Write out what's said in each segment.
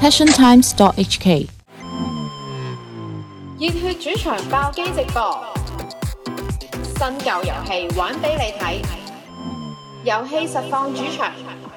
passiontimes.hk。 熱血主場爆機直播，新舊遊戲玩俾你睇，遊戲實況主場。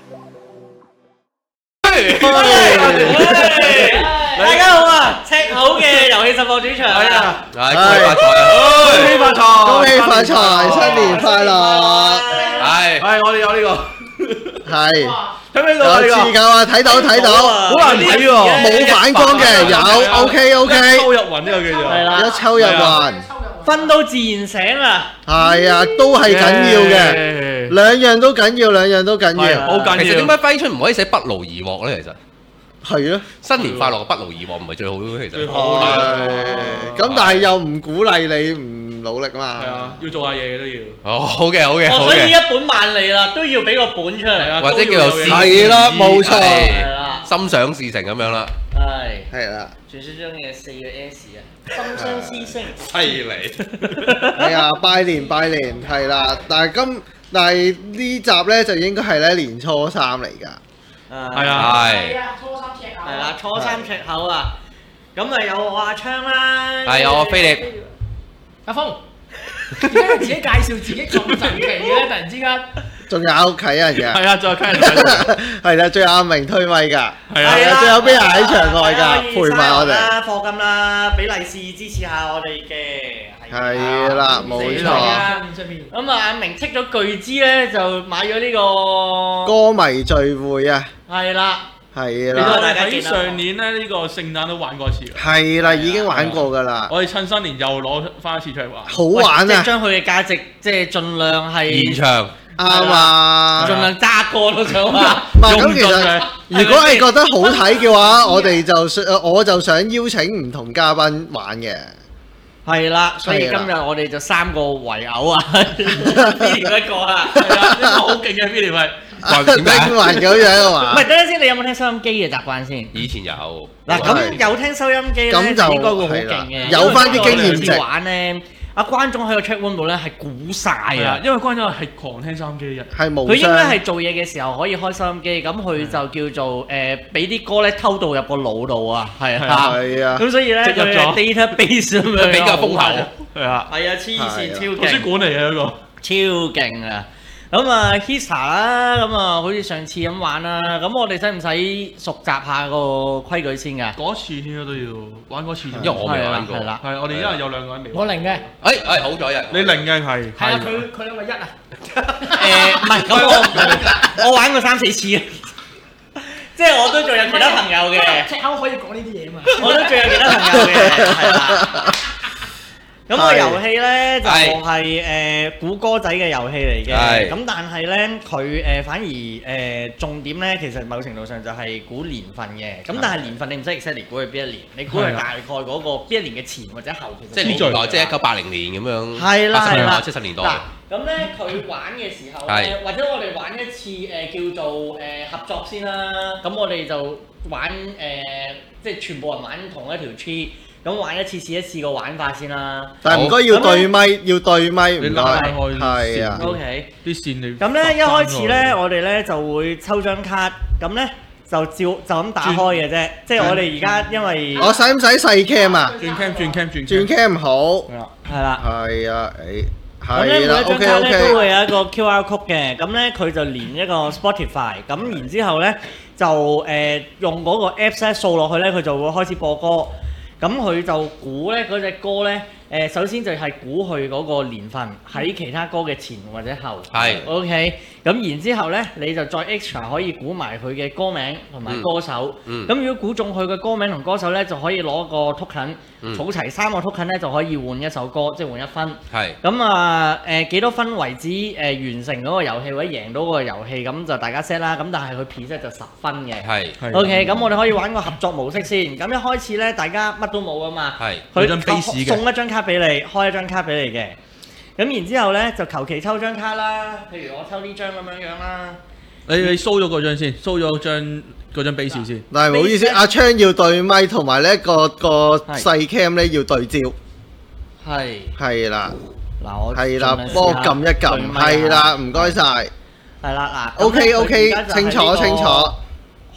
大家好啊！赤口嘅遊戲實況主場係啊， 恭喜發財， 恭喜發財， 恭喜發財，新年快樂！ 係我哋有呢個， 係睇唔睇到啊？ 有字夠啊，睇到， 好難睇喎， 冇反光嘅有 ，OK， 抽入雲呢個叫做係啦， 一抽入雲， 瞓到自然醒啊！ 係啊，都係緊要嘅，兩樣都緊要， 好緊要。 其實點解揮春唔可以寫不勞而獲咧？其實係咯， 新年快樂，不勞而獲唔係最好嘅，其實。 咁但係又唔鼓勵你唔努力嘛？ 係啊，要做下嘢嘅都要。 哦，好嘅， 所以一本萬利啦，都要俾個本出嚟， 或者叫做係啦，冇錯， 係啦， 心想事成咁樣啦。 係啦， 傳說中嘅4個 S 啊，心想事成， 犀利。 係啊，拜年係啦，但係呢集咧就應該係咧年初三嚟㗎。 係啊， 係啦，初三赤口啊！咁咪有我阿昌啦， 係有我菲力， 阿峰，點解自己介紹自己咁神奇嘅咧？突然之間， 仲有啟人嘅， 係啊，仲有啟人， 係啦，仲有阿明推咪㗎， 係啊， 仲有邊人喺場外㗎，陪埋我哋， 課金啦，俾利是支持下我哋嘅， 係啦，冇錯。 咁啊，阿明剔咗巨資咧，就買咗呢個歌迷聚會啊， 係啦。 係其實我啦， 哋喺上年咧呢個聖誕都玩過一次。 係啦，已經玩過㗎啦， 我哋趁新年又攞翻一次出嚟玩。 好玩啊！ 將佢嘅價值即係盡量係現場啱啊！ 盡量揸過都想話。 唔係咁，其實如果係覺得好睇嘅話，我就想邀請唔同嘉賓玩嘅。 係啦，所以今日我哋就3個圍毆啊，Billy 一個啊， 係啊，呢個好勁嘅 Billy 係。 冰雲咁樣啊嘛？ 唔係，等陣先，你有冇聽收音機嘅習慣先？ 以前有。 嗱，咁有聽收音機咧， 咁就應該會好勁嘅。 有翻啲經驗值。 玩咧，阿關總喺個 chat room 度咧係估晒啊， 因為關總係狂聽收音機嘅人。 係冇。 佢應該係做嘢嘅時候可以開收音機，咁佢就叫做俾啲歌咧偷渡入個腦度啊，係啊。 係啊。 咁所以咧佢 database 咁樣比較豐厚。 係啊。 係啊，黐線超勁。 圖書館嚟嘅嗰個。 超勁啊！咁啊 Hisa 啦，咁啊好似上次咁玩啦，咁我哋使唔使熟習下個規矩先㗎？ 嗰次應該都要玩嗰次， 因為我未玩過。 係啦， 係我哋因為有2個人未玩。 我零嘅。 好咗呀！ 你零嘅係。 係啊，佢兩個1啊。 唔係，咁我玩過3-4次啊，即係我都仲有其他朋友嘅。 赤口可以講呢啲嘢嘛？ 我都仲有其他朋友嘅，係啦。咁個遊戲咧就係估歌仔嘅遊戲嚟嘅，咁但係咧佢反而重點咧，其實某程度上就係估年份嘅。咁但係年份你唔使 exactly 估佢邊一年，你估佢大概嗰個邊一年嘅前或者後，其實即係年代，即係1980年咁樣。 係啦 ，70年代。 嗱，咁咧佢玩嘅時候咧，或者我哋玩一次叫做合作先啦。咁我哋就玩即係全部人玩同一條 tree。咁玩一次試一次個玩法先啦。 但係唔該要對咪，唔該。 係啊。 OK。 啲線你。 咁咧一開始咧，我哋咧就會抽張卡，咁咧就咁打開嘅啫。即係我哋而家因為我使唔使細 cam 啊？ 轉 cam 好。 係啦。 係啊， 咁咧每一張卡咧都會有一個 QR code 嘅，咁咧佢就連一個 Spotify，咁然之後咧就用嗰個 Apps 咧掃落去咧，佢就會開始播歌。咁佢就估咧嗰隻歌咧，首先就係估佢嗰個年份喺其他歌嘅前或者後。 係。 OK。咁然之後咧，你就再 extra 可以估埋佢嘅歌名同埋歌手。咁如果估中佢嘅歌名同歌手咧，就可以攞個 token，儲齊3個 token 咧就可以換一首歌，即係換1分。 係。 咁啊幾多分為止完成嗰個遊戲或者贏到嗰個遊戲，咁就大家 set 啦。咁但係佢 preset 就10分嘅。 係。 OK。咁我哋可以玩個合作模式先。咁一開始咧，大家乜都冇啊嘛。 係。 佢送一張卡俾你，開一張卡俾你嘅。咁然之後咧，就求其抽張卡啦。譬如我抽呢張咁樣樣啦。 你 show 咗嗰張先，show 咗嗰張 base 先。 但係唔好意思，阿昌要對咪，同埋咧個細 cam 咧要對焦。係啦。 嗱我係啦，幫我撳一撳。係啦，唔該晒。 係啦，嗱。 OK，清楚。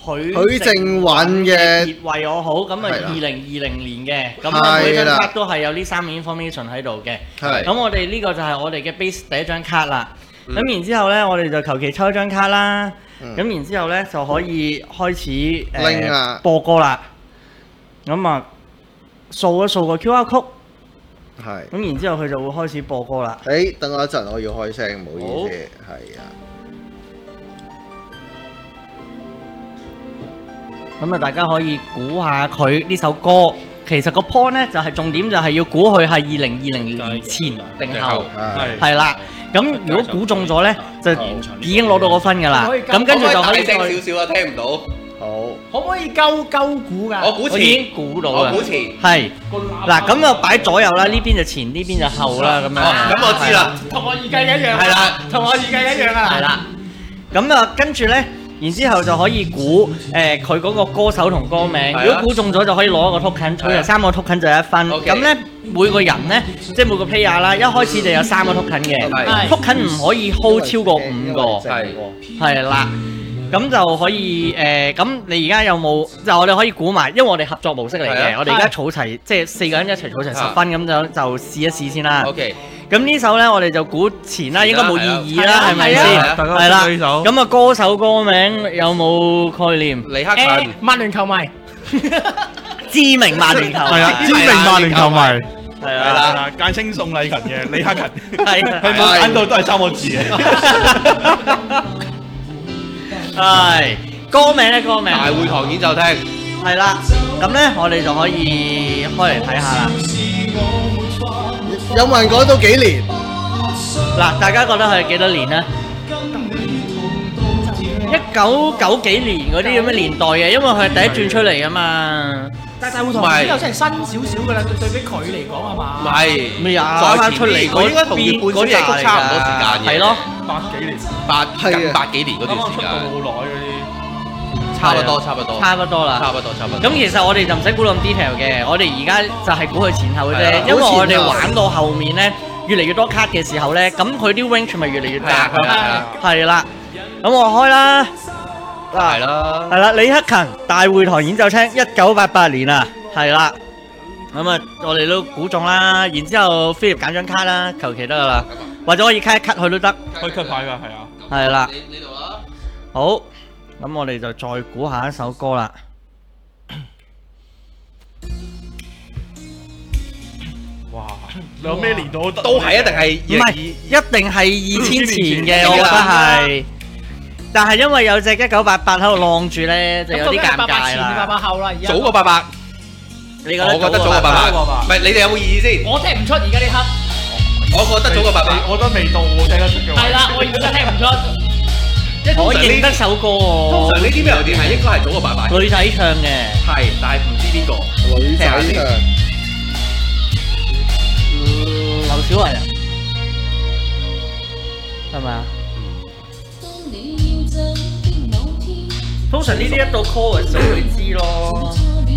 許正允嘅傑為我好，咁啊係啦 2020年嘅，咁啊每張卡都係有呢3面 information 喺度嘅。 係咁我哋呢個就係我哋嘅 base 第一張卡啦。咁然之後咧，我哋就求其抽一張卡啦。咁然之後咧就可以開始拎播歌啦。咁啊掃一掃個 QR code。 係。 咁然之後佢就會開始播歌啦。 誒，等我一陣，我要開聲，唔好意思，係啊。 咁啊，大家可以估下佢呢首歌，其實個 point 咧就係重點，就係要估佢係2020年前定後，係啦。咁如果估中咗咧，就已經攞到個分㗎啦。咁跟住就可以大聲少少啊，聽唔到。 好。 可唔可以鳩估㗎？ 我已經估到啦。 我估前。 係。嗱，咁就擺左右啦，呢邊就前，呢邊就後啦，咁樣。 咁我知啦。 同我預計一樣。 係啦， 同我預計一樣啊。 係啦。咁啊，跟住咧。然之後就可以估佢嗰個歌手同歌名，如果估中咗就可以攞一個 token，佢有3個 token 就1分。咁咧每個人咧，即係每個 player 啦，一開始就有3個 token 嘅，token 唔可以 hold 超過5個，係啦。咁就可以咁你而家有冇？就我哋可以估埋，因為我哋合作模式嚟嘅，我哋而家儲齊，即係4個人一齊儲齊10分，咁就試一試先啦。 OK。 咁呢首咧，我哋就估前啦，應該冇意義啦，係咪先？係啦。咁啊，歌手歌名有冇概念？ 李克勤， 曼聯球迷， 知名曼聯球迷， 係啊，知名曼聯球迷， 係啦， 簡稱宋禮勤嘅李克勤， 係佢冇揀到都係3個字嘅。 係歌名咧，歌名大會堂演奏廳， 係啦。咁咧，我哋就可以開嚟睇下啦。 有冇人講到幾年？ 嗱，大家覺得係幾多年咧？1990幾年嗰啲咁嘅年代嘅，因為佢係第一轉出嚟噶嘛。 但係大會堂呢個真係新少少㗎啦，對比佢嚟講係嘛？ 唔係， 咩啊？ 再前出嚟佢應該同月半小夜曲差唔多時間嘅。 係咯 ，8幾年， 近8幾年嗰段時間。 冇耐嗰啲。 差不多啦。 差不多。咁其實我哋就唔使估咁 detail 嘅，我哋而家就係估佢前後嘅啫，因為我哋玩到後面咧，越嚟越多卡嘅時候咧，咁佢啲 range 咪越嚟越大。係啦，咁我開啦。 係啦， 李克勤大會堂演奏廳1988年啊，係啦。咁啊，我哋都估中啦，然之後Philip揀張卡啦，求其得噶啦，或者可以 cut 一 cut 佢都得。 可以 cut 牌㗎，係啊。 係啦。 呢度啦。 好。咁我哋就再估下一首歌啦。 哇！你有咩年代都係一定係唔係，一定係2000前嘅，我覺得係。但係因為有隻1988喺度晾住咧，就有啲尷尬啦。 88後啦，而家早過88。 你覺得？ 我覺得早過88。唔係，你哋有冇意義先？ 我聽唔出而家呢刻。 我覺得早過88。 我覺得未到我聽得出嘅。 係啦，我而家聽唔出。 我認得首歌喎。 通常呢啲 melody 係應該係早過88。 女仔唱嘅。係， 但係唔知邊個。 女仔唱。 劉小慧啊？係咪啊？通常呢啲一到 chorus 就會知咯。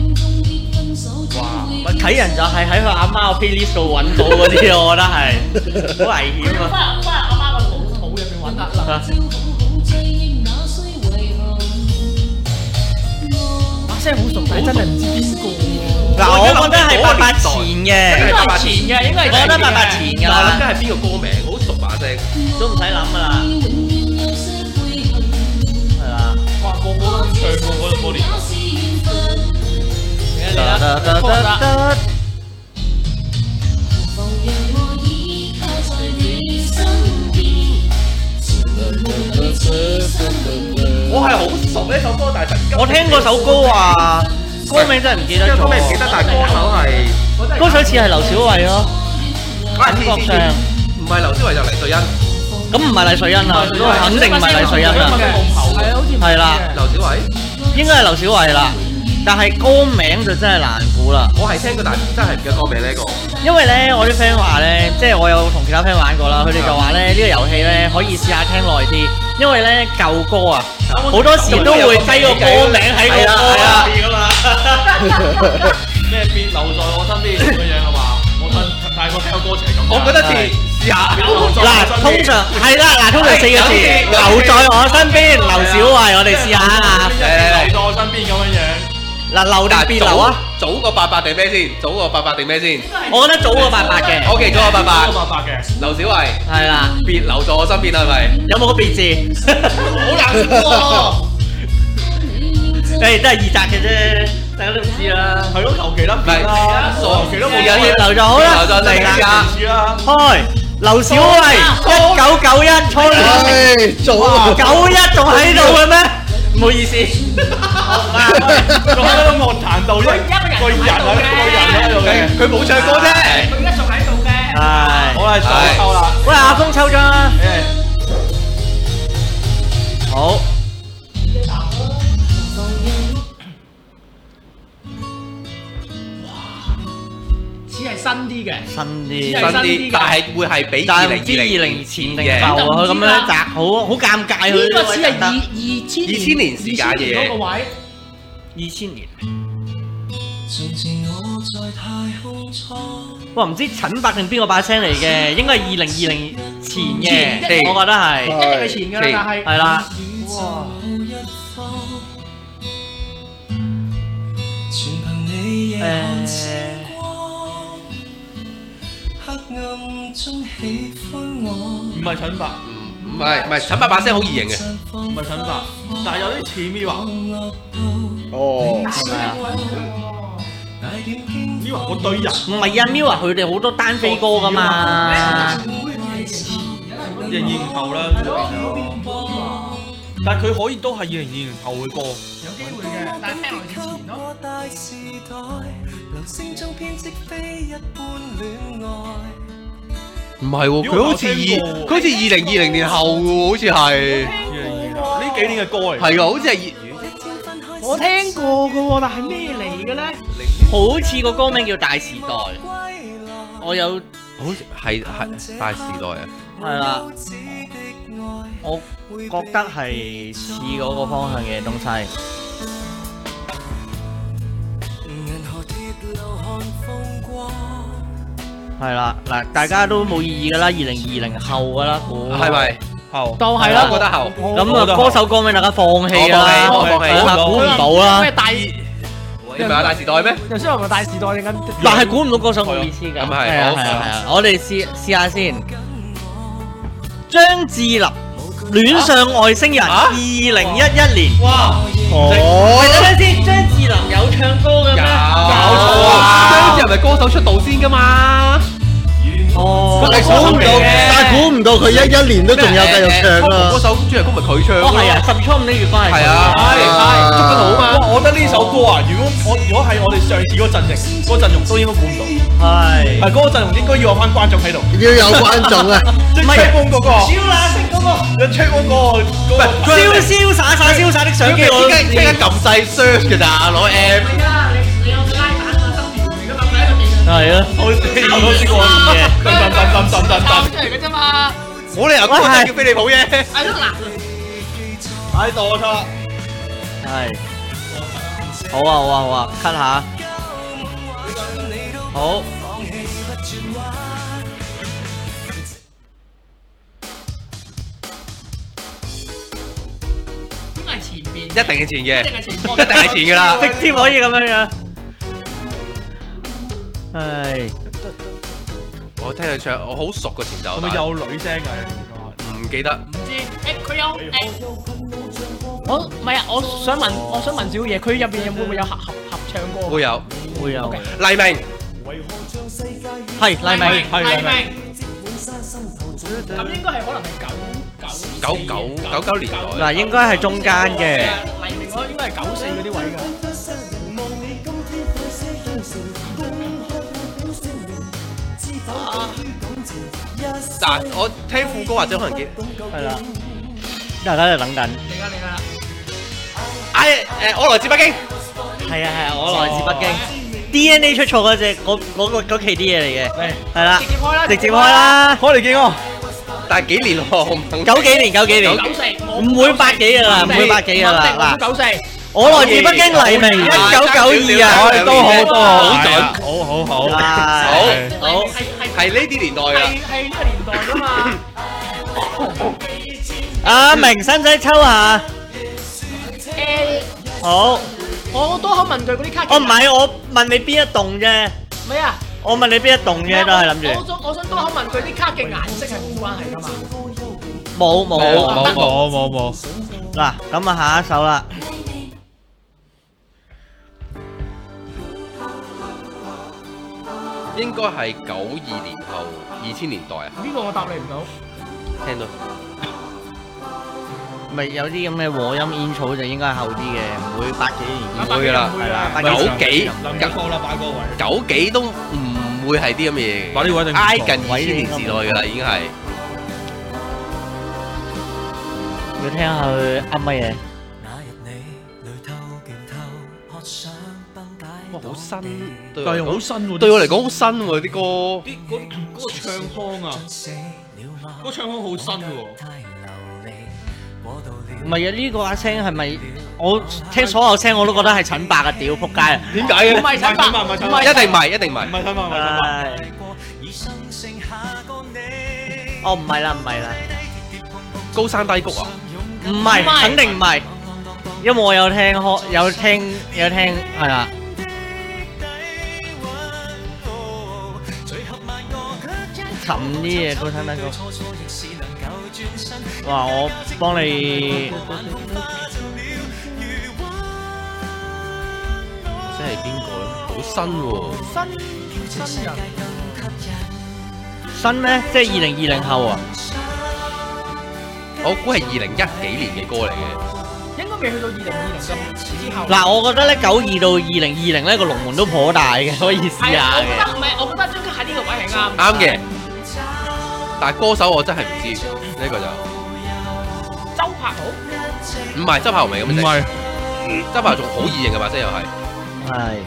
哇！咪睇人就係喺佢阿媽個 playlist 度揾到嗰啲，我覺得係好危險啊！ 翻阿媽個肚入邊揾啦。把聲好熟，但係真係唔知邊個。 嗱，我覺得係88前嘅， 應該係前嘅，應該係。 我覺得88前㗎啦。 我諗緊係邊個歌名，好熟把聲， 都唔使諗㗎啦。係啦。 哇！個個都唱過嗰年。 嚟啦！ 我係好熟呢首歌，但係我聽過首歌啊，歌名真係唔記得咗。 歌名唔記得，但係歌手係歌手似係劉小慧咯，感覺上唔係劉小慧就黎瑞恩。 咁唔係黎瑞恩啊，肯定唔係黎瑞恩啊。 係啊，好似係啦， 劉小慧應該係劉小慧啦，但係歌名就真係難估啦。 我係聽過，但係真係唔記得歌名呢個。 因為咧，我啲 friend 話咧，即係我有同其他 friend 玩過啦，佢哋就話咧呢個遊戲咧可以試下聽耐啲，因為咧舊歌啊，好多時都會低個歌名喺個歌入邊噶嘛。 咩變留在我身邊咁樣啊嘛？我太過聽個歌詞係咁。 我覺得試試下。 嗱，通常係啦，嗱，通常4個字，留在我身邊，劉小慧，我哋試下啊。 留在我身邊咁樣樣。 嗱，留定別留啊？ 早個88定咩先？早個88定咩先？ 我覺得早過88嘅。 OK，早個88。 個88嘅。 劉小慧。 係啦。 別留在我身邊係咪？ 有冇個別字？ 好難喎。 誒，都係2擇嘅啫，大家都唔知啦。 係咯，求其啦。 唔係， 求其都冇有嘢留就好啦。 留咗嚟啦。 開。劉小慧1991初戀。 唉，早啊 91仲喺度嘅咩？唔好意思。 仲喺個樂壇度，個人喺度嘅。 佢冇唱歌啫。 佢而家仲喺度嘅。 係。 我係手抽啦。 喂，阿峰抽張啦。好。 似係新啲嘅。 新啲， 新啲，但係會係比但係唔知20前定後啊，佢咁樣擲好尷尬佢。 呢個似係2000 年時間嘅嘢。 嗰個位。 2000年。哇！唔知陳伯定邊個把聲嚟嘅，應該係2020前嘅，我覺得係。 一定係前㗎啦，但係。 係啦。 哇！ 唔係陳伯， 唔係陳伯把聲好易認嘅。 唔係陳伯，但係有啲似 Mirror。 哦， 係咪啊 ？Mirror 嗰堆人。 唔係啊 ，Mirror 佢哋好多單飛歌㗎嘛。 2020年後啦，但係佢可以都係2020年後嘅歌。 有機會嘅，但係聽落之前咯。 唔係喎，佢好似2020年後喎，好似係。 呢幾年嘅歌嚟。 係㗎，好似係。 我聽過㗎喎，但係咩嚟嘅咧？ 好似個歌名叫《大時代》，我有。 好似係大時代啊。 係啦。我覺得係似嗰個方向嘅東西。係啦，嗱，大家都冇意義噶啦，2020後噶啦，估係咪？ 後當係啦， 我覺得後。 咁啊，歌手歌名大家放棄啦，估唔到啦。 咩大？ 你唔係大時代咩？ 頭先話咪大時代定緊？ 但係估唔到歌手冇意思㗎。 咁係， 係，我哋試下先。張智霖戀上外星人，2011年。哇！喂，等陣先，張智霖有唱歌嘅咩？ 搞錯啊！張智霖係歌手出道先㗎嘛？ 哦， 但係估唔到佢11年都仲有繼續唱啊！ 嗰首主題曲咪佢唱咯。 係啊，10月初5呢月翻嚟。 係啊，係捉得好啊嘛！ 我覺得呢首歌啊，如果係我哋上次嗰陣容都應該估唔到。係嗰個陣容應該要有翻觀眾喺度。 要有觀眾啊！ 即係 check 嗰個。 超冷色嗰個。 你 check 嗰個瀟灑的相機，我即刻撳晒 search 㗎咋，攞 app。 你有拉蛋啊，心條如果諗喺度地上。 係啊， 我試過嘅， 出嚟嘅啫嘛。 冇理由嗰個叫飛利浦啫。 係咯嗱。 喺度我錯啦。 係。好啊，cut 下。好。 應該係前邊。 一定係前嘅， 一定係前。 一定係前㗎啦。 直接可以咁樣樣。係。 我聽佢唱，我好熟個前奏。 係咪有女聲㗎？ 唔記得。 唔知佢有我唔係啊！我想問少嘢，佢入邊會唔會有合唱歌？ 會有。黎明。 係黎明。 咁應該係可能係 99年代。 嗱，應該係中間嘅。 黎明應該係94嗰啲位㗎。 嗱，我聽副歌或者可能係啦，大家就等緊。 嚟啦！ 我來自北京。 係啊，我來自北京。DNA 出錯嗰期啲嘢嚟嘅。係啦，直接開啦， 開嚟見我。 但係幾年喎？我唔肯。 九幾年。唔會百幾㗎啦，唔會百幾㗎啦。嗱，94。我來自北京黎明1992啊， 都好準，好。 係呢啲年代㗎。 係呢個年代。 阿明使唔使抽下？好， 我多口問句嗰啲卡。 我唔係，我問你邊一棟啫。 咩啊？ 我問你邊一棟啫，都係諗住。 我想多口問句啲卡嘅顏色係冇關係㗎嘛？ 冇。嗱，咁啊下一首啦。 應該係92年後2000年代啊。 呢個我答你唔到。 聽到。 咪有啲咁嘅和音煙草就應該係後啲嘅，唔會80幾年。 唔會啦，係啦，90幾錯啦，擺個位。 90幾都唔會係啲咁嘅嘢， 擺呢位一定挨近2000年時代㗎啦，已經係。 要聽下佢噏乜嘢？ 哇，好新， 但係好新喎。 對我嚟講好新喎啲歌。 嗰個唱腔啊，嗰個唱腔好新喎。 唔係啊！呢個阿聲係咪？我聽所有聲我都覺得係陳伯嘅，屌仆街啊！ 點解嘅？ 唔係陳伯， 唔係陳伯， 一定唔係，一定唔係。 唔係陳伯，唔係陳伯。 哦，唔係啦，唔係啦， 高山低谷啊？ 唔係，肯定唔係，因為我有聽係啦。沉啲嘢高山低谷。哇！我幫你。 即係邊個咧？好新喎！ 新人。 新咩？即係2020後啊！ 我估係2010幾年嘅歌嚟嘅。 應該未去到2020咁之後。 嗱，我覺得咧92到2020咧個龍門都頗大嘅，可以試下嘅。 我覺得張卡喺呢個位係啱。 啱嘅。但係歌手我真係唔知呢個就。 周柏豪？ 唔係周柏豪，唔係咁嘅。唔係，周柏豪仲好易認嘅把聲又係。係。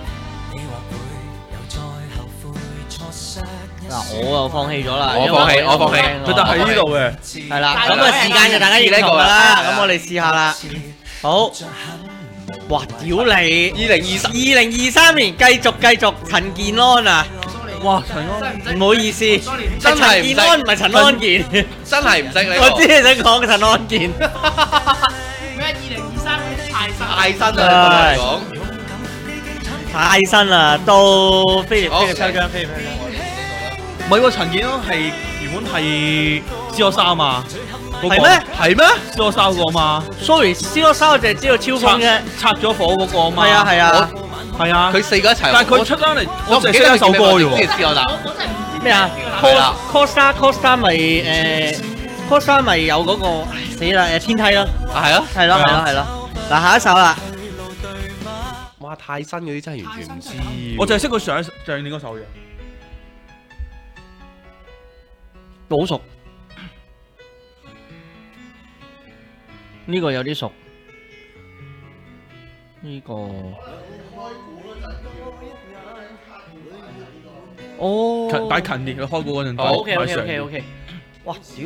嗱，我又放棄咗啦。 我放棄。 佢就喺呢度嘅。 係啦，咁啊時間就大家認同啦。咁我哋試下啦。好。哇！屌你！2023年繼續陳健安啊！ 哇！陳安， 唔好意思， 真係陳健安唔係陳安健， 真係唔識你。 我知你想講嘅陳安健。 咩？2023 太新啦！講太新啦，到飛嘅抽獎飛。 唔係喎，陳健安係原本係 C3啊。 係咩？係咩 ？C3個嘛 ？Sorry，C3我淨係知道超風嘅， 拆咗火嗰個嘛。 係啊。 係啊，佢四個一齊。 但係佢出翻嚟，我淨係識一首歌啫喎。 咩啊 ？Costa 咪Costa 咪有嗰個死啦天梯咯。係咯。嗱下一首啦。 哇！太新嗰啲真係完全唔知。 我淨係識佢上年嗰首嘢。 好熟。呢個有啲熟。呢個。哦， 但係近年佢開估嗰陣。 OK。哇！屌！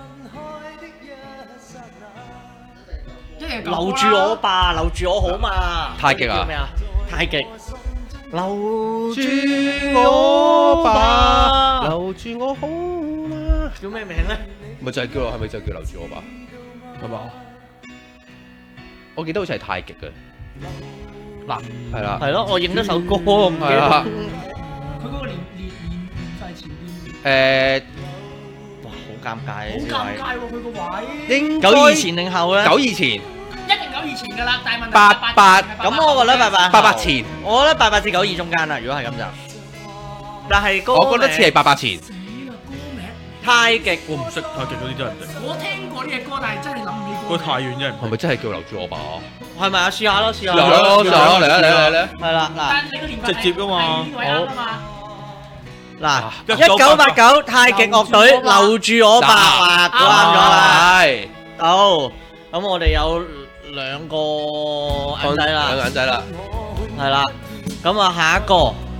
留住我吧，留住我好嘛。 太極啊！ 咩啊？太極。留住我吧，留住我好嘛。 叫咩名咧？ 咪就係叫，係咪就叫留住我吧？係嘛？我記得好似係太極嘅。 嗱， 係啦。 係咯，我認得首歌，我唔記得。 佢嗰個年費前邊。 哇，好尷尬。 好尷尬喎，佢個位。 應 92前定後咧 ？92前。 一定92前㗎啦，但係問題 88。 咁我覺得 88前。 我覺得88至92中間啦，如果係咁就。但係歌我覺得似係88前。 太極， 我唔識太極嗰啲真係唔識。 我聽過呢隻歌，但係真係諗唔起歌。 佢太遠啫， 係咪真係叫留住我吧？ 係咪啊？試下咯，試下。 嚟。 係啦， 嗱， 直接㗎嘛。 嗱，1989太極樂隊留住我吧，估啱咗啦。 係。 好，咁我哋有兩個銀仔啦。 兩個銀仔啦。 係啦，咁啊下一個，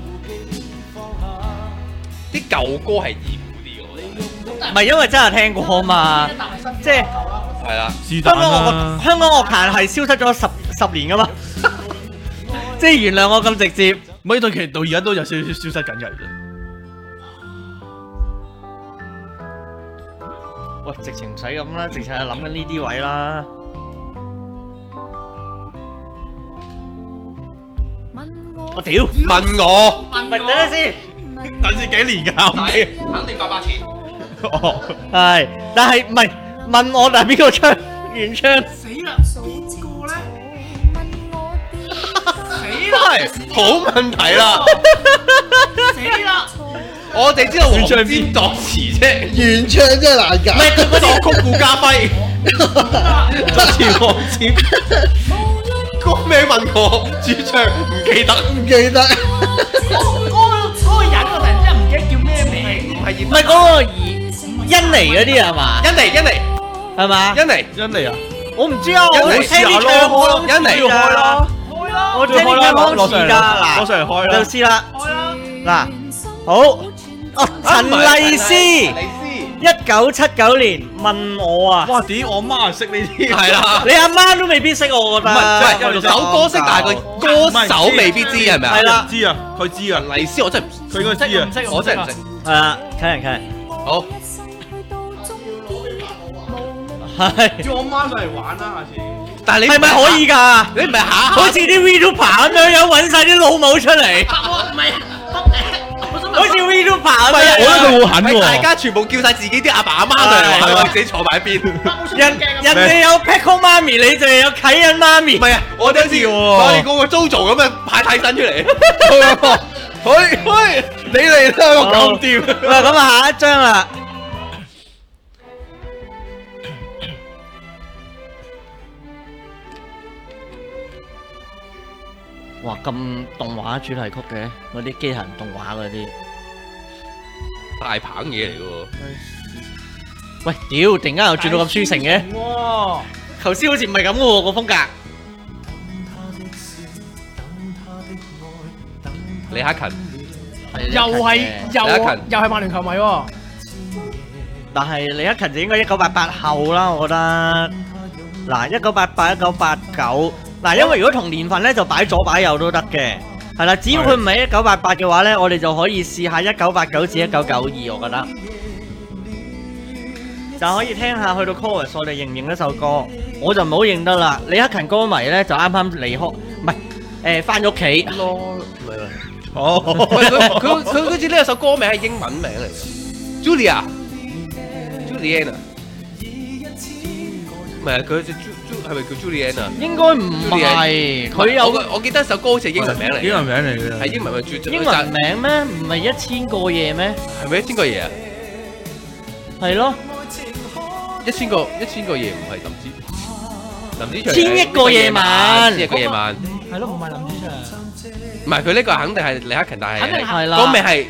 啲舊歌係易估啲嘅， 唔係因為真係聽過嘛，即係係啦。 香港樂壇係消失咗十年噶嘛，即係原諒我咁直接。 唔係，其實到而家都有少少消失緊嘅。 喂，直情唔使咁啦，直情係諗緊呢啲位啦。我屌， 問我， 唔係等陣先， 等先幾年㗎？ 肯定800錢。 哦， 係，但係唔係問我，但係邊個唱原唱？ 死啦！邊個咧？ 係好問題啦！ 死啦！ 我哋知道黃霑作詞啫， 原唱真係難揀。 唔係佢作曲顧嘉輝，作詞黃霑。歌名問我，主唱唔記得， 唔記得。 嗰個人我突然之間唔記得叫咩名， 唔係嗰個印尼嗰啲係嘛？ 印尼係嘛？ 欣妮啊， 我唔知啊，我印尼聽啲唱歌印尼要開啦， 開啦， 我聽啲唱歌攞上嚟詞㗎， 攞上嚟開啦就試啦。 開啦， 嗱，好，哦，陳麗斯，1979年問我啊， 哇！屌，我媽係識呢啲， 係啦， 你阿媽都未必識我覺得。 唔係首歌識，但係個歌手未必知係咪啊？ 係啦知啊，佢知啊， 黎斯我真係佢應該知啊， 識我真係唔識。 係啊，睇人。 好， 係， 叫我媽上嚟玩啦，下次。 但係你係咪可以㗎？ 你唔係下好似啲 VTuber 咁樣揾晒啲老母出嚟， 唔係， 好似 VTuber 咁我覺得樣。 佢會狠大喎。 家全部叫晒自己啲阿爸阿媽上嚟玩，我自己坐埋一邊。 人哋有 Pickle 媽咪，你就有啟恩媽咪。 唔係啊，我哋好似我哋嗰個 JoJo 咁樣派替身出嚟。 喂，你嚟啦，我搞唔掂。 喂，咁啊，下一張啦。哇，咁動畫主題曲嘅，嗰啲機械人動畫嗰啲。 大棒嘢嚟嘅喎。 喂，屌！突然間又轉到咁抒情嘅， 哇！ 頭先好似唔係咁嘅喎個風格。 李克勤， 又係李克勤又係曼聯球迷喎。 但係李克勤就應該1988後啦，我覺得。嗱，1988、1989，嗱，因為如果同年份咧就擺左擺右都得嘅，係啦，只要佢唔係1988嘅話咧，我哋就可以試下1989至1992，我覺得就可以聽下去到 chorus， 我哋認唔認得首歌？我就唔好認得啦。李克勤歌迷咧就啱啱離開，唔係翻咗屋企。 哦， 佢好似呢首歌名係英文名嚟嘅 ，Julia，Juliana，唔係佢係咪叫 Juliana？ 應該唔係，佢有我記得首歌好似係英文名嚟， 英文名嚟嘅， 係英文名英文名咩？唔係1000個夜咩？ 係咪1000個夜啊？ 係咯 ，1000個夜唔係林子祥 ，1000億個夜晚， 1000億個夜晚， 係咯，唔係林子祥。 唔係佢呢個肯定係李克勤，但係肯定係啦。 歌名係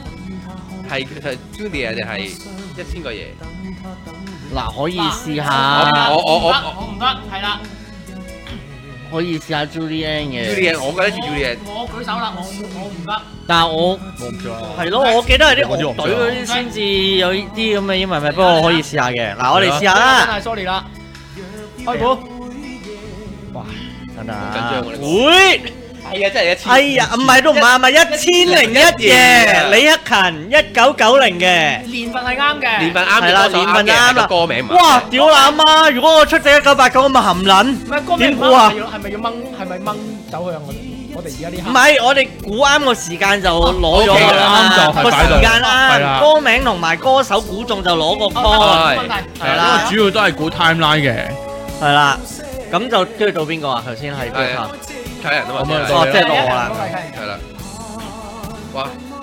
Julia 定係1000個夜？ 嗱，可以試下， 我唔得，係啦。 可以試下 Julian 嘅。 Julian， 我覺得似 Julian。 我舉手啦，我唔得。 但係我我唔知啊。 係咯，我記得係啲樂隊嗰啲先至有呢啲咁嘅英文名，不過我可以試下嘅。嗱，我哋試下啦。 真係 sorry 啦。開估。 哇，真係緊張喎呢個會。 係啊，真係1000。 哎呀，唔係都唔係，咪1001夜，李克勤1990嘅。 年份係啱嘅。 年份啱係啦，年份啱啦。 歌名唔啱。 哇，屌啦阿媽！如果我出隻1989咁咪含撚， 唔係歌名點估啊？ 係咪要掹？係咪掹走向我哋而家呢刻？ 唔係，我哋估啱個時間就攞咗㗎啦嘛， 啱就係個擺度時間係啦啱，歌名同埋歌手估中就攞個 point， 冇問題。 係啦， 主要都係估 timeline 嘅。 係啦，咁就跟住到邊個啊？頭先係邊個？ 睇人啊嘛， 哦，即係到我啦。 係啦。哇！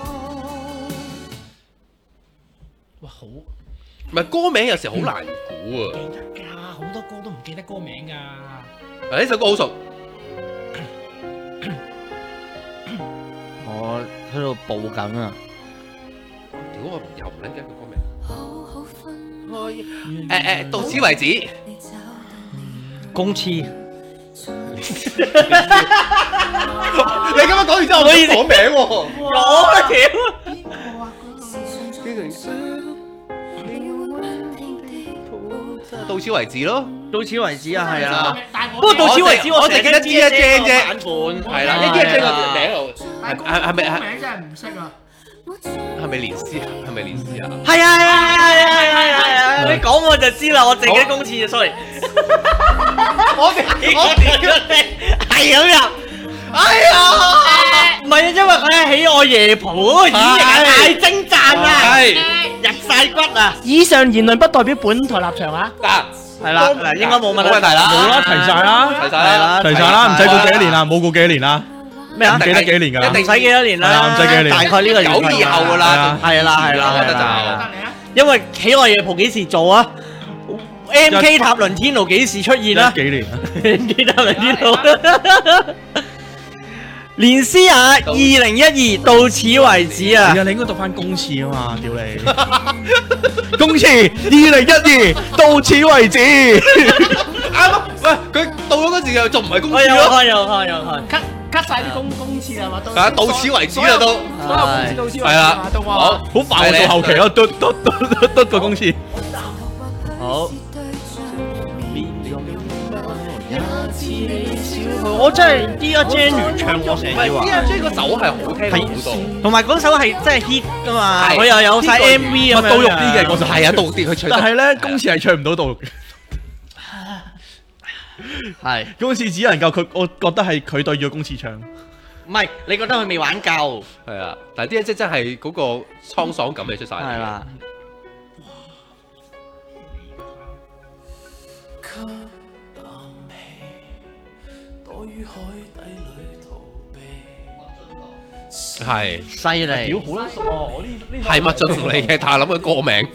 哇，好唔係歌名有時好難估啊！ 記得㗎，好多歌都唔記得歌名㗎。 呢首歌好熟。 我喺度報緊啊！ 屌我又唔撚記得個歌名。到此為止。 公廁。 你咁樣講完之後，我可以講名喎。 我屌！ 到此為止咯， 到此為止啊，係啊。不不過到此為止， 我淨記得 G 一 Jane 啫版本係啦，一 G 一 Jane 個名度係咪歌名真係唔識啊！ 係咪連詩？係咪連詩啊？ 係啊係啊係啊係啊係啊！你講我就知啦，我自己公廁，sorry。 我哋係咁入。 哎呀， 唔係啊，因為佢係喜愛夜蒲嗰個演繹太精湛啦， 係入晒骨啊！ 以上言論不代表本台立場啊！ 係啦，嗱應該冇問題啦， 冇啦，提晒啦， 提晒啦， 提晒啦，唔使過幾多年啦，冇過幾多年啦。 咩啊？ 記得幾年㗎？ 唔使幾多年啦， 唔使幾多年， 大概呢個 9以後㗎啦， 係啦， 我覺得就因為喜愛夜蒲幾時做啊？MK 塔倫天奴幾時出現啊？ 幾年 ？MK 塔倫天奴。連詩雅2012到此為止啊！ 係啊，你應該讀翻公廁啊嘛，屌你！公廁2012到此為止。 啱，喂，佢到咗嗰時又仲唔係公廁咯？ 有 cut 晒啲公廁係嘛？ 係啊，到此為止啦都。 所有公廁到此為止係啦， 都話好煩我做後期咯，嘟個公廁。 好。我真係呢一 Jenny 唱我成日話， 呢一個首係好聽好多， 同埋嗰首係真係 hit 噶嘛，佢又有晒 MV 咁樣， 到肉啲嘅嗰首係啊，到肉啲佢唱。 但係咧，公廁係唱唔到到肉嘅。 係公廁只能夠佢，我覺得係佢對住公廁唱。 唔係你覺得佢未玩夠？ 係啊，但係啲即真係嗰個滄桑感係出晒嚟。 係啦。 係犀利， 屌好啦熟喎！我呢係麥浚龍嚟嘅，但係諗佢歌名。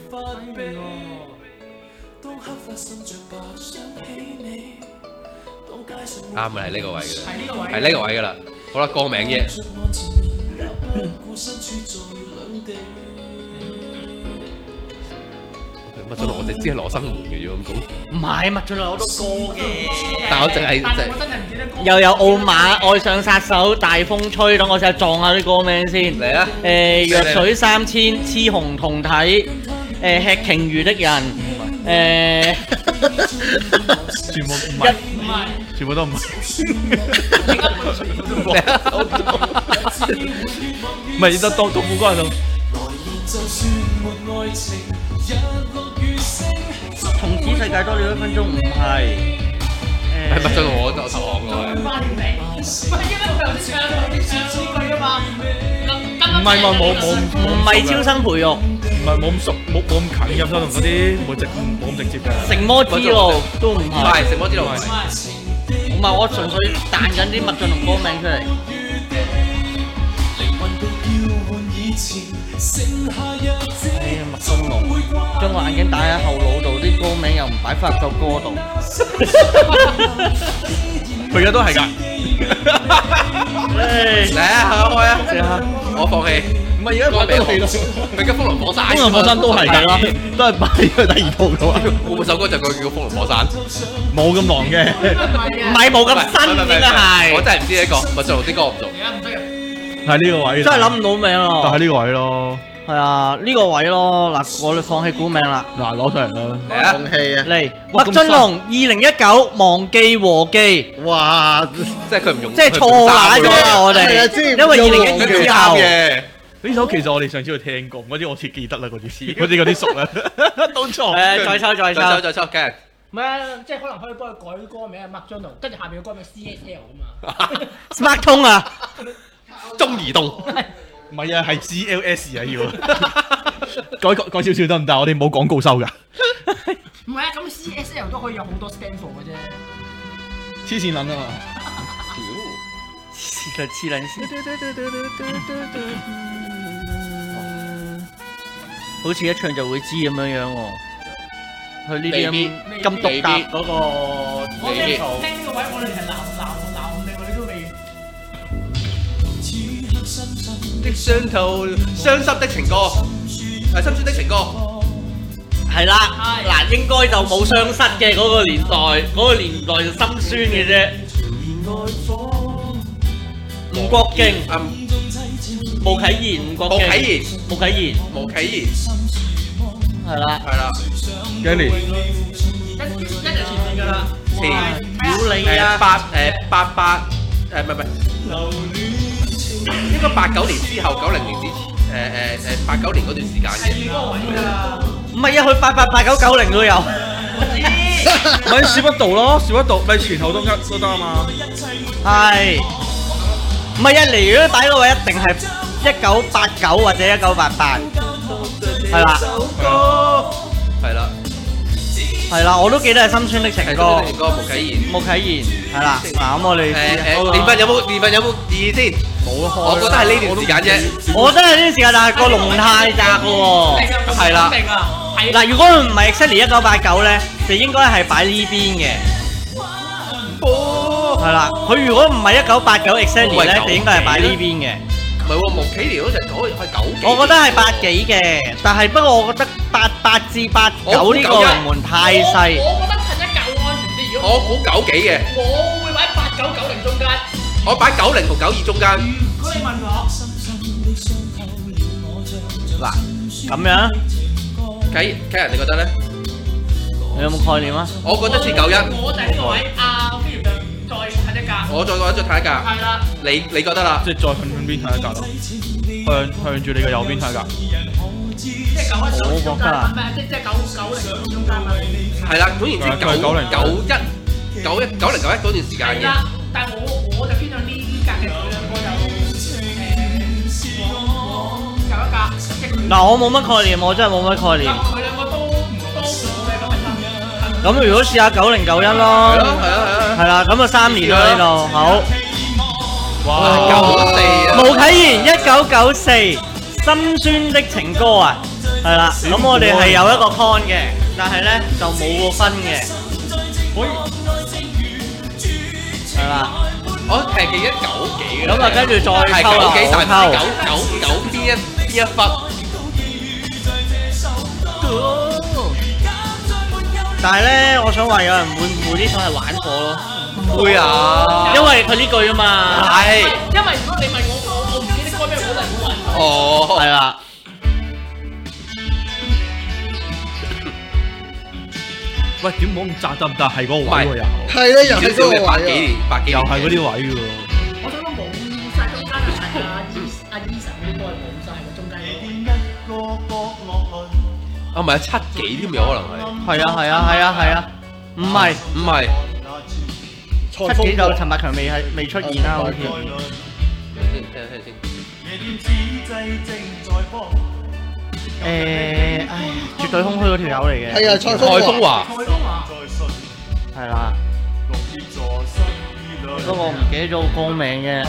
啱啊，係呢個位嘅，係呢個位㗎啦。好啦，歌名啫。麥浚龍我哋知係羅生門嘅啫咁講。 唔係麥浚龍好多歌嘅， 但我淨係又有奧馬愛上殺手大風吹，等我試下撞下啲歌名先。 嚟啊！ 弱水3000，雌雄同體，吃鯨魚的人， 全部唔係，全部都唔係。唔係得當副歌喺度。 從此世界多了1分鐘，唔係。 係麥浚龍我投降㗎。 唔係冇， 唔係超生培育， 唔係冇咁熟，冇咁近嘅麥浚龍嗰啲，冇咁直接嘅。 成魔之路都唔唔係。 係成魔之路， 唔係我純粹彈緊啲麥浚龍歌名出嚟。哎呀，麥浚龍將個眼鏡戴喺後腦度，啲歌名又唔擺翻入首歌度。 佢而家都係㗎。 嚟啊，開啊！ 試下， 我放棄。 唔係而家歌名佢嘅風龍火山。 風龍火山都係㗎，都係擺喺第二套嘅話。 我首歌就叫風龍火山， 冇咁狼嘅。 唔係冇咁新應該係。 我真係唔知呢個麥浚龍啲歌我唔熟。 係呢個位。 真係諗唔到名咯。 就係呢個位咯。 係啊，呢個位咯。嗱，我哋放棄估名啦。 嗱，攞出嚟啦。 嚟啊！ 放棄啊！ 嚟，麥浚龍2019忘記和記。 哇！ 即係佢唔用， 即係錯賴咗啦，我哋，因為2012之後嘅呢首其實我哋上次都聽過，嗰啲我似記得啦，嗰啲熟啦，都錯。 再抽， 再抽，梗係唔係啊，即係可能可以幫佢改歌名麥浚龍，跟住下邊個歌名 CSL 啊嘛。 Smart 通啊， 中移動， 唔係啊，係 GLS 啊要改少少得唔得？我哋冇廣告收㗎。 唔係啊，咁 CSL 都可以有好多 stand for 嘅啫。 黐線撚啊嘛！ 黐撚線，好似一唱就會知咁樣樣喎。佢呢啲咁獨特嗰個我聽呢個位，我哋係鬧你，我哋都未。 的傷透，傷心的情歌，係心酸的情歌。 係啦，嗱應該就冇傷失嘅嗰個年代，嗰個年代就心酸嘅啫。吳國敬、巫啟賢、吳國敬、巫啟賢，係啦， 幾多年？ 一日前面㗎啦。 屌你啊 88唔係，應該89年之後，90年之前，89年嗰段時間嘅。 唔係啊，佢88、89、90都有。 咪少一度咯，少一度咪前後都得啊嘛。 係，唔係一嚟如果擺嗰位一定係1989或者1988，係啦， 係啦， 係啦，我都記得係《心酸的情歌》。 穆啟賢係啦，嗱咁我哋年份有冇意義先？冇開。我覺得係呢段時間啫。 我真係呢段時間，但係個龍太窄喎。 係啦。 嗱，如果佢唔係 exactly 1989咧，就應該係擺呢邊嘅。係啦，佢如果唔係1989 exactly 咧，就應該係擺呢邊嘅。 唔係喎，穆啟賢嗰陣係90幾。 我覺得係80幾嘅，但係不過我覺得88至89呢個龍門太細。 我覺得襯19安全啲。如果我估90幾嘅。 我會擺8990中間。 我擺90同92中間。 如果你問我， 嗱，咁樣。 啟人，你覺得咧？ 你有冇概念啊？ 我覺得似91。 我就係呢個位啊，跟住再睇一格。 我再睇一格。 係啦。 你覺得啦？ 即係再向邊睇一格咯？向住你嘅右邊睇一格。 即係91中間，唔係即係90中間嘛。 係啦，總言之90 91嗰段時間嘅。 係啦，但係我就偏向呢格嘅，佢兩個就有一格。 嗱，我冇乜概念，我真係冇乜概念。 佢兩個都冇嘅咁係咁如果試下9091咯，係啦，咁就3年啦呢度，好。 哇，94啊！ 穆啟賢1994心酸的情歌啊，係啦，咁我哋係有一個 con 嘅，但係咧就冇個分嘅。係啦， 我係記得90幾嘅。 咁啊，跟住再抽啦， 但係9邊一忽。 但係咧，我想話有人會唔會呢首係玩火咯？ 會啊， 因為佢呢句啊嘛。 係。 因為如果你問我唔記得歌咩，我就係會玩。 哦。 係啦。 喂，點冇咁窄得唔得？係嗰個位喎又。 係咧，又係嗰個位啊。 百幾又係嗰啲位嘅喎。 我想講冇曬中間係阿 Eason 嗰啲歌係冇曬嘅中間。 啊，唔係7幾添，有可能係。 係啊，唔係7幾就陳百強未出現啦，好似。 聽先。 絕對空虛嗰條友嚟嘅。 係啊，蔡楓華。 係啦。不過我唔記得咗個歌名嘅。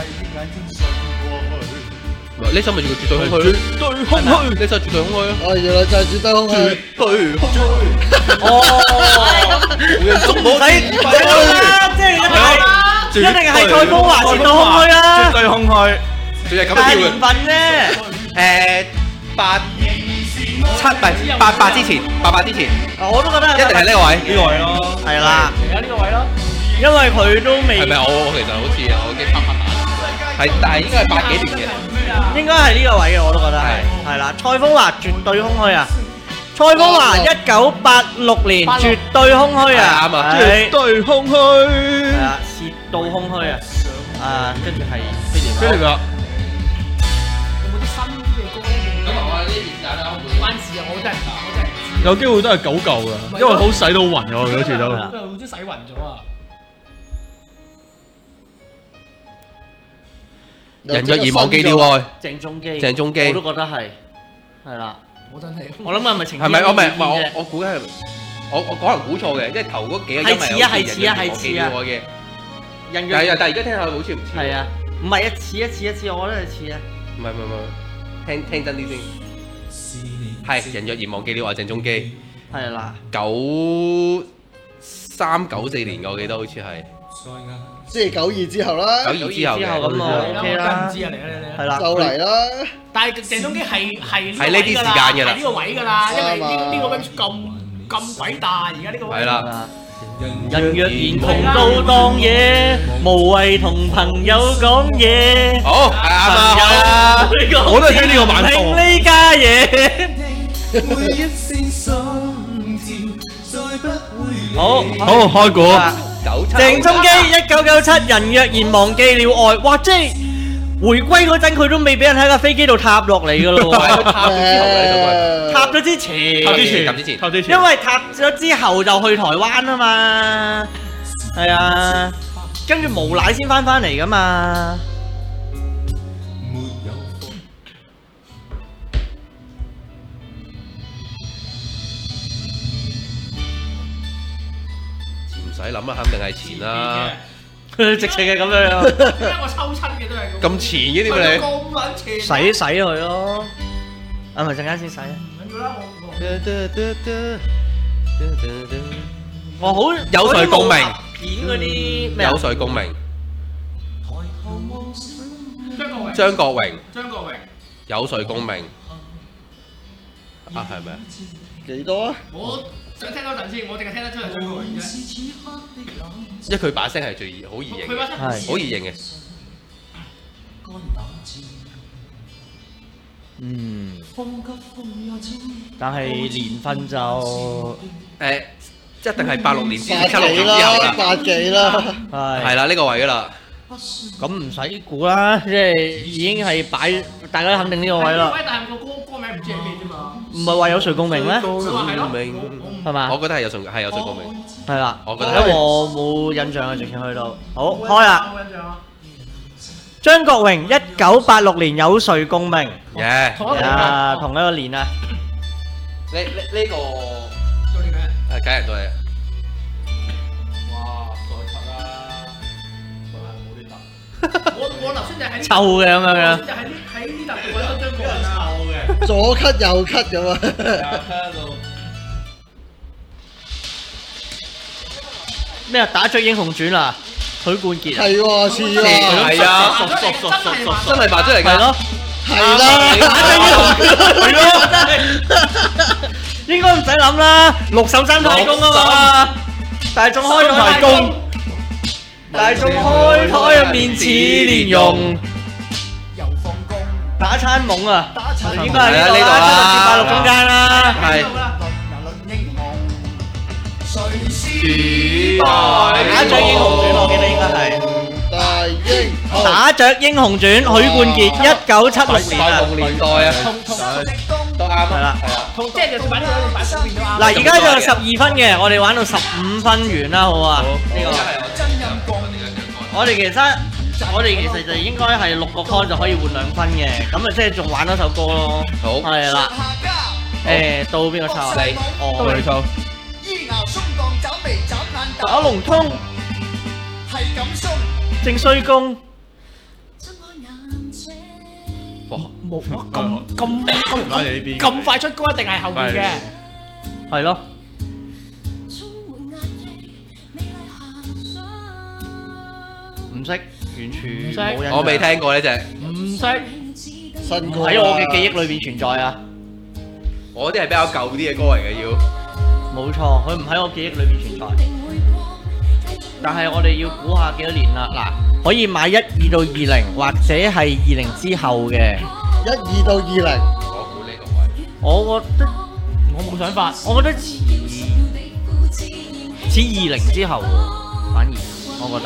呢首咪叫絕對空虛？絕對空虛，呢首絕對空虛啊！ 哦，原來就係絕對空虛。 絕對空虛。 哦，唔使，即係一定係蔡楓華絕對空虛啦。 絕對空虛， 仲係咁大跳年份啫。 88之前，88之前。 我都覺得一定係呢個位， 呢個位咯。 係啦， 而家呢個位咯。 因為佢都未。 係咪我其實好似我已經啪打，係，但係應該係80幾年嘅。 應該係呢個位嘅，我都覺得係啦。蔡楓華絕對空虛啊！蔡楓華1986年絕對空虛啊！ 啱啊， 絕對空虛。 係啊，蝕到空虛啊！啊，跟住係飛嚟㗎。 有冇啲新嘅歌咧？ 咁我呢段時間咧， 關事啊！我真係唔知。 有機會都係9嚿㗎，因為好洗到暈㗎，佢嗰次都。 好似洗暈咗啊！ 人若然忘記了愛， 鄭中基，我都覺得係啦。我真係，我諗係咪情？ 係咪？我估係，我可能估錯嘅，因為頭嗰幾個音係似啊，嘅。 人若係啊，但係而家聽下好似唔似。 係啊，唔係啊，似，我覺得係似啊。 唔係，聽真啲先。係人若然忘記了愛，鄭中基。 係啦。 93、94年我記得好似係。 即係92之後啦 ，92之後咁啊 OK 啦， 唔知啊，嚟係啦， 就嚟啦。 但係鄭中基係呢啲時間㗎啦， 呢個位㗎啦，因為呢個 range 咁鬼大，而家呢個位。 係啦。 人若然窮到當夜，無謂同朋友講嘢。 好，係啱啊！ 我都係聽呢個版本。 呢家嘢。好， 開估。 鄭中基1997人若然忘記了愛，哇！即係回歸嗰陣佢都未俾人喺架飛機度塌落嚟㗎咯喎，塌咗之前，因為塌咗之後就去台灣啊嘛，係啊，跟住無賴先翻嚟㗎嘛。 唔使諗啦，肯定係錢啦。 直情係咁樣。 點解我抽親嘅都係咁錢嘅點解你？ 咁撚錢？ 洗佢咯，啊咪陣間先洗啊！我好有誰共鳴？ 片嗰啲咩啊？ 有誰共鳴？張國榮有誰共鳴？啊係咪啊？ 幾多啊？ 我想聽多陣先，我淨係聽得出係張國榮啫。 因為佢把聲係最易，好易認嘅， 係好易認嘅。 嗯，但係年份就誒，一定係86年之前76年之後啦， 8幾啦， 係啦呢個位㗎啦。 咁唔使估啦，即係已經係擺，大家都肯定呢個位啦。 但係個歌名唔知係咩啫嘛。 唔係話有誰共鳴咩？係嘛？ 我覺得係有誰共鳴。 係啦， 我覺得因為我冇印象啊，直情去到。好，開啦。張國榮1986年有誰共鳴？ 耶！ 同一個年啊。 呢個係梗係對。 我頭先就喺臭嘅咁樣。 就喺呢度揾到張國榮啊！ 左咳右咳咁啊！ 咩啊？打雀英雄傳啊！許冠傑啊！ 係喎，似喎， 係啊，真係麻雀嚟㗎。 係咯， 係啦， 係咯，真係應該唔使諗啦，六手山太公啊嘛，大眾開台太公，大眾開台入面似蓮蓉，打餐懵啊，應該係呢度啦，86中間啦，係。打雀英雄傳，我記得應該係。打雀英雄傳，許冠傑1976年啊， 同年代啊，都啱係啦， 即係就玩咗擺上面都啱。 嗱，而家就12分嘅，我哋玩到15分完啦，好啊？呢個我哋其實就應該係6個 con 就可以換2分嘅，咁啊即係仲玩多首歌咯。 好， 係啦。到邊個抽啊？你， 到你抽。 打龍通，正衰公。 哇！ 冇咁快出歌，一定係後面嘅。 係咯。唔識，完全冇印象。 我未聽過呢隻。 唔識。 新歌喺我嘅記憶裏邊存在啊！ 我啲係比較舊啲嘅歌嚟嘅要。 冇錯，佢唔喺我記憶裏邊存在。但係我哋要估下幾多年啦？嗱，可以買12到20，或者係20之後嘅。 12到20。 我估呢個位。 我覺得我冇想法， 我覺得似20之後喎，反而我覺得。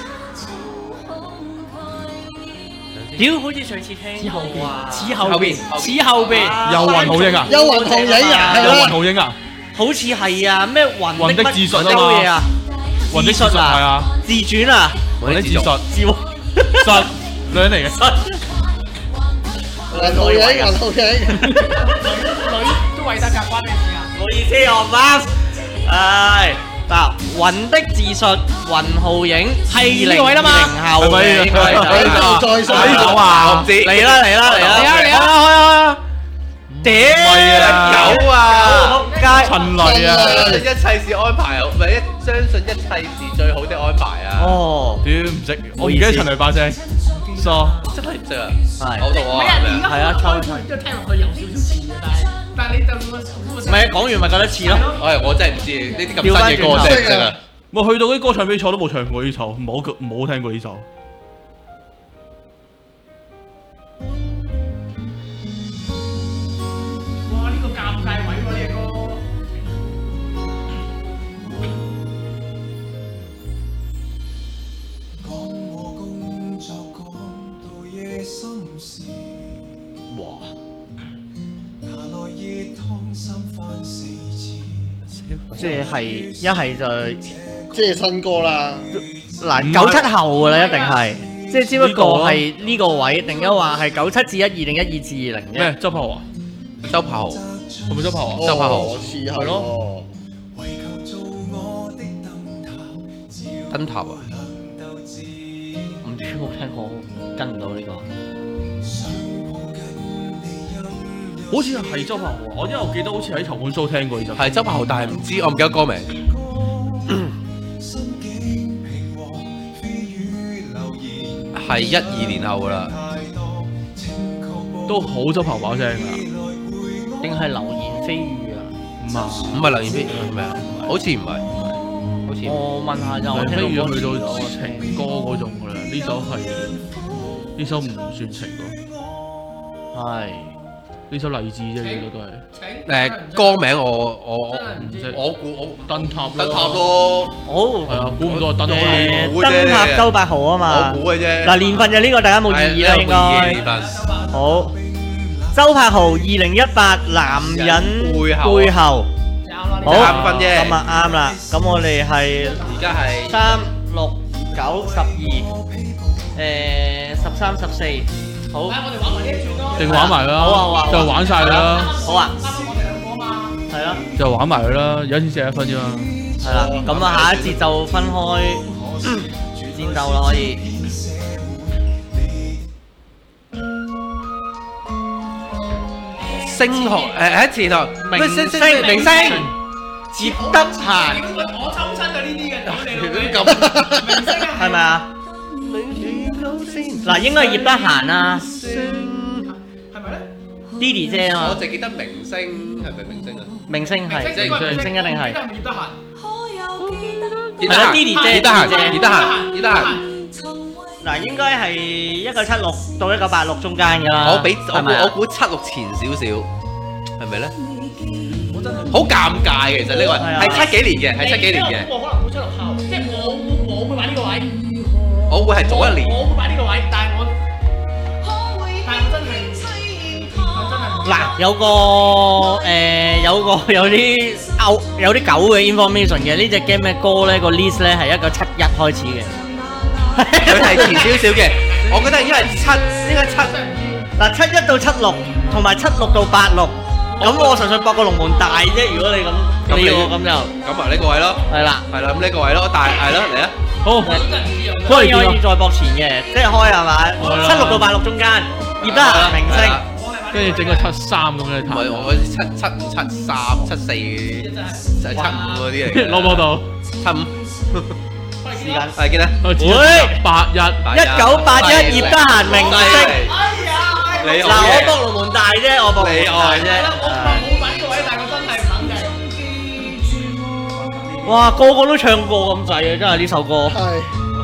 屌，好似上次聽過啊！ 似後邊。 有雲浩英啊！ 有雲浩英啊！係有雲啦， 浩英啊！ 好似係啊，咩雲的自述啊嘛乜嘢啊？ 雲的自述係啊， 自傳啊， 雲的自述， 自實女人嚟嘅。 雲浩英，雲浩英。 女都為得㗎，關咩事啊？ 唔好意思，我唔啱。唉，嗱，雲的自述，雲浩影係呢個位啦嘛 20後嘅應該係再上呢種啊， 我唔知。 嚟啦！ 嚟啊！ 屌有啊！ 仆街！ 陳雷啊！ 相信一切是安排好，唔係相信一切是最好的安排啊！ 哦， 屌唔識，我唔記得陳雷把聲，so 真係唔識啊！ 係我同我係咪啊？ 係啊，抽都聽落去有少少似嘅，但係你就唔係講完咪覺得似咯。 我真係唔知呢啲咁新嘅歌真係唔識啊！ 我去到啲歌唱比賽都冇唱過呢首，冇聽過呢首。 哇！呢個尷尬位喎，呢個歌。 即係一係就即係新歌啦。 嗱97後㗎啦，一定係，即係只不過係呢個位，定係話係97至12定12至20啫。 咩？周柏豪啊？ 周柏豪係咪周柏豪啊？ 周柏豪似係咯。 燈塔啊？ 唔知冇聽過，跟唔到呢個。 好似係周柏豪啊！因為我記得好似喺球館 show 聽過呢首。 係周柏豪，但係唔知我唔記得歌名。係12年後㗎啦， 都好周柏豪把聲㗎。 定係流言蜚語啊？ 唔係流言蜚語係咪啊？好似唔係，好似。 我問下就流言蜚語去到到情歌嗰種㗎啦，呢首唔算情歌， 係呢首勵志啫，呢個都係。 歌名我唔識。 我估燈塔咯。 好係啊，估唔到係燈塔。 燈塔周柏豪啊嘛。 我估嘅啫。 嗱，年份就呢個大家冇異議啦，應該。好，周柏豪2018男人背後。好 3分啫。 咁啊啱啦，咁我哋係而家係 3、6、9、12，13、14。好。 我哋玩埋呢一轉咯。 定玩埋啦。 好啊， 就玩晒佢啦。 好啊。 我哋兩個嘛。 係咯。 就玩埋佢啦，而家先41分啫嘛。 係啦，咁啊下一節就分開戰鬥啦，可以。 星河喺前頭， 明星葉德嫻， 我抽親就呢啲嘅， 咁明星啊， 係咪啊？嗱，應該係葉德嫻啊係咪咧？ ，Didi 姐啊嘛， 我淨記得明星係咪明星啊？ 明星係，明星一定係。 葉德嫻。 係啦，Didi 姐， 葉德嫻。 嗱，應該係1976到1986中間㗎啦。 我估76前少少，係咪咧？好尷尬嘅，其實呢個係70幾年嘅，係70幾年嘅。 我可能會76後，即係我會擺呢個位。 我會係早一年。 我會擺呢個位，但係我真係嗱，有啲狗嘅 information 嘅，呢隻 game 嘅歌咧個 list 咧係1971開始嘅。 佢係前少少嘅，我覺得應該係嗱71到76，同埋76到86，咁我純粹博個龍門大啫。如果你咁呢個咁就咁呢個位咯， 係啦， 咁呢個位咯，但係咯嚟啊， 好， 可以再博前嘅，即係開係嘛？76到86中間，葉德嫻明星， 跟住整個73咁樣唔係我75、73、74就係75嗰啲嚟嘅， 攞唔攞到 75。 時間係見啦， 會1981葉德嫻明星。嗱，我博龍門大啫，我博龍門大啫。 我冇擺呢個位，但係我真係唔肯定。 哇，個個都唱過咁滯啊！真係呢首歌。 係。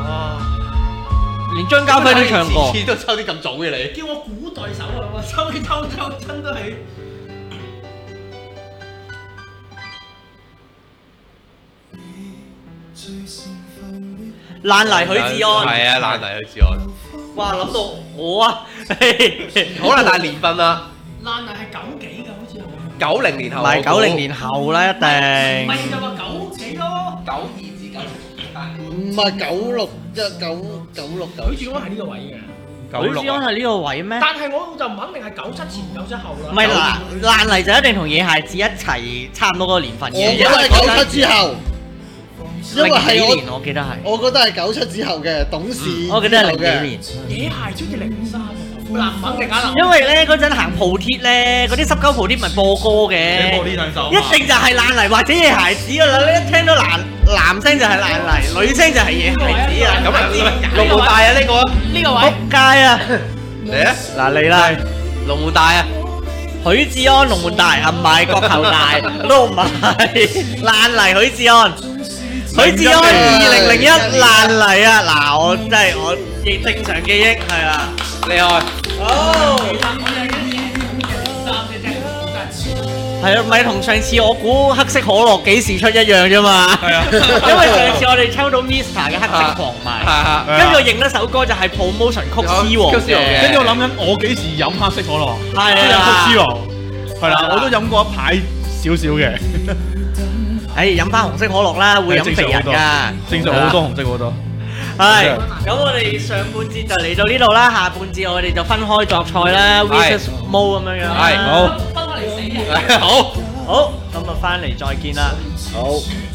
連張家輝都唱過。 次次都抽啲咁早嘅你。 叫我估對手啊！我抽親都係。 爛泥許志安， 係啊，爛泥許志安。 哇，諗到我啊， 好啦，但係年份啦， 爛泥係90幾㗎，好似係。 90年後。 唔係90年後啦，一定。 唔係就話90幾咯。 92至93。 唔係96、96、 許志安係呢個位嘅。 許志安係呢個位咩？ 但係我就唔肯定係97前97後啦。 唔係爛泥就一定同野孩子一齊差唔多嗰個年份嘅。 我覺得係97之後。因為係幾年，我記得係。 我覺得係97之後嘅董事。 我記得係0幾年。 野孩好似03嗱，唔肯定啊。 因為咧嗰陣行鋪貼咧，嗰啲濕鳩鋪貼咪播歌嘅。 播呢兩首。 一定就係爛泥或者野孩子㗎啦！你一聽到男聲就係爛泥，女聲就係野孩子啊！ 咁啊，龍門大啊呢個。 呢個位。 仆街啊！ 嚟啊！ 嗱嚟啦， 龍門大啊！ 許志安龍門大啊，唔係國球大，都唔係爛泥許志安。許志安2001爛泥啊！嗱，我真係我正常記憶係啦， 厲害。 好。係啊，咪同上次我估黑色可樂幾時出一樣啫嘛。係啊，因為上次我哋抽到 Mr. 嘅黑色狂迷，跟住我認得首歌就係 Promotion 曲之王嘅， 跟住我諗緊我幾時飲黑色可樂， 係飲曲之王，係啦，我都飲過一排少少嘅。 飲翻紅色可樂啦，會飲肥人㗎。 正常好多紅色好多。 係，咁我哋上半節就嚟到呢度啦，下半節我哋就分開作賽啦 ，versus Mo 咁樣樣。 係，好， 分開嚟死嘅。 好， 好，咁啊翻嚟再見啦。 好。